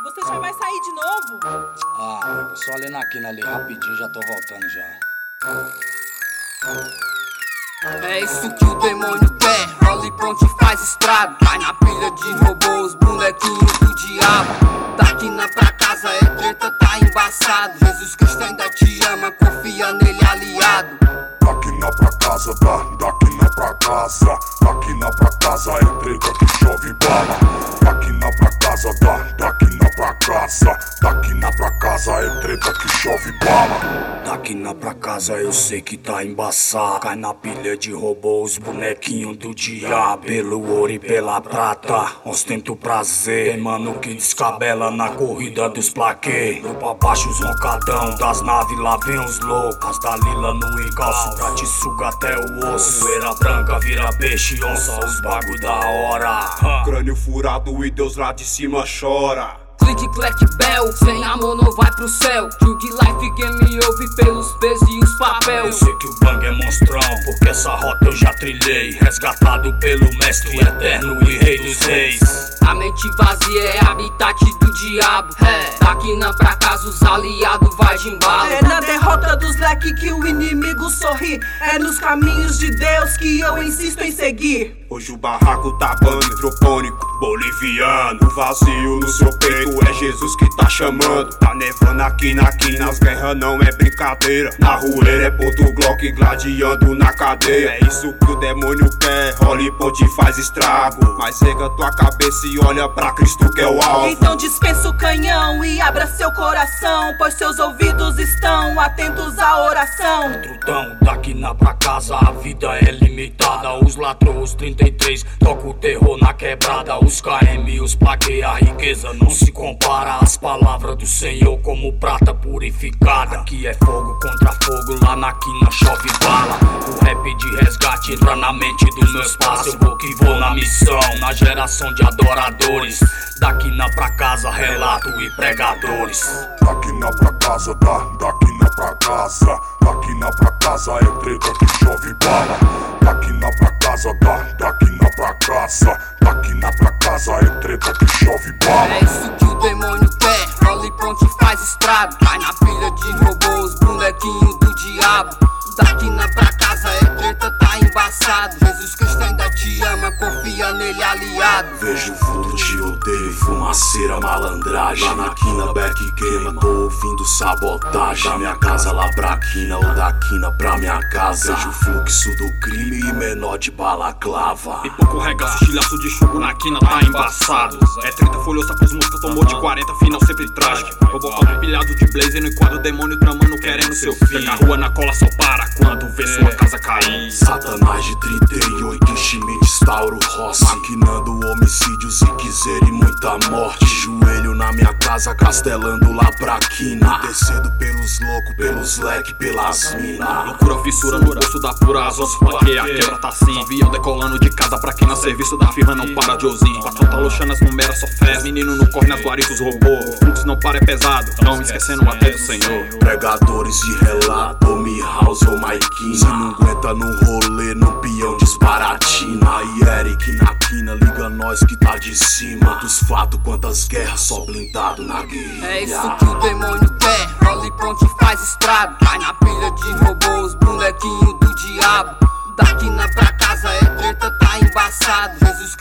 Você já vai sair de novo? Ah, eu só ali na quina ali rapidinho, já tô voltando já. É isso que o demônio quer, rola e pronto e faz estrago. Cai na pilha de robôs, bonequinho do diabo. Daqui pra casa é treta, tá embaçado. Jesus Cristo ainda te ama, confia nele aliado. Daqui pra casa, daqui pra casa. Daqui pra casa é treta que chove bala. Daqui pra casa, daqui pra casa. Daqui pra casa é treta que chove bala. Daqui pra casa eu sei que tá embaçado. Cai na pilha de robôs, bonequinho do diabo. Pelo ouro e pela prata, ostento prazer. Tem mano que descabela na corrida dos plaquês. Pra baixo os roncadão das naves, lá vem os loucos. As da lila no encalço, pra te suga até o osso. Poeira branca vira peixe, onça, os bagulho da hora. Crânio furado e Deus lá de cima chora. Click, clack, bell, sem amor não vai pro céu. Jug Life Game ouve pelos pesos e os papéis. Eu sei que o bang é monstrão, porque essa rota eu já trilhei. Resgatado pelo mestre eterno e rei dos reis. A mente vazia é habitat do diabo. Daqui pra casa os aliados vai de embalo. É na derrota dos leque que o inimigo sorri. É nos caminhos de Deus que eu insisto em seguir. Hoje o barraco tá bando hidropônico boliviano. O vazio no seu peito é Jesus que tá chamando. Tá nevando aqui na quina, as guerras não é brincadeira. Na rueira é ponto Glock gladiando na cadeia. É isso que o demônio quer, rola e ponte faz estrago. Mas erga tua cabeça e olha pra Cristo que é o alvo. Então dispensa o canhão e abra seu coração, pois seus ouvidos estão atentos à oração. Trutão, daqui pra casa a vida é limitada. Os ladrões 33 toca o terror na quebrada. Os KM, os plaquei, a riqueza não se compara. As palavras do Senhor como prata purificada. Aqui é fogo contra fogo, lá na quina chove bala. O rap de resgate entra na mente dos meus passos. Eu vou que vou na missão, na geração de adoradores. Daqui pra casa, relato e pregadores. Daqui pra casa, daqui pra casa. Daqui pra casa é treta que chove bala. Daqui pra casa, daqui pra casa. Daqui pra casa é treta que chove bala. É isso que o demônio quer, rola e pronto e faz estrago. Cai na pilha de robôs, bonequinho do diabo. Daqui pra casa é treta, tá embaçado. Jesus Cristo ainda te ama, confia nele aliado. Vejo o fundo, te odeio, fumaceira, malandragem. Lá na quina, back queima, tô ouvindo sabotagem. Da minha casa lá pra quina, ou da quina pra minha casa. Vejo o fluxo do crime e menor de balaclava. E pouco regaço, estilhaço de chugo na quina, tá embaçado. É 30 folhosa pros músicos, tomou de 40, final sempre trágico. Robocop empilhado de blazer no enquadro, demônio tramando, querendo seu fim. A rua na cola só para quando vê sua casa cair. Satanás de 38, Schmidt, Tauro, Rossi. Maquinando homicídios e quiser e muita morte. Joelho na minha casa, castelando lá pra quina. Descendo pelos loucos, pelos leque, pelas mina. Loucura, fissura no bolso da pura, as onças plaqueia, a quebra tá assim. Avião decolando de casa pra quina, serviço da firma não para de ozinho. Patrão tá luxando as numeras, só fé. Menino não corre nas guaritas, robô. O fluxo não para, é pesado, não me esquecendo até do Senhor. Pregadores de relato, Mi House ou Maiquina. Se não aguenta no rolê, no peão desbaratina. E Eric na quina, liga nós que tá de cima. Dos fatos, quantas guerras, só blindado na guerrilha. É isso que o demônio quer, rola e pronto e faz estrago. Cai na pilha de robôs, bonequinho do diabo. Daqui pra casa é treta, tá embaçado. Jesus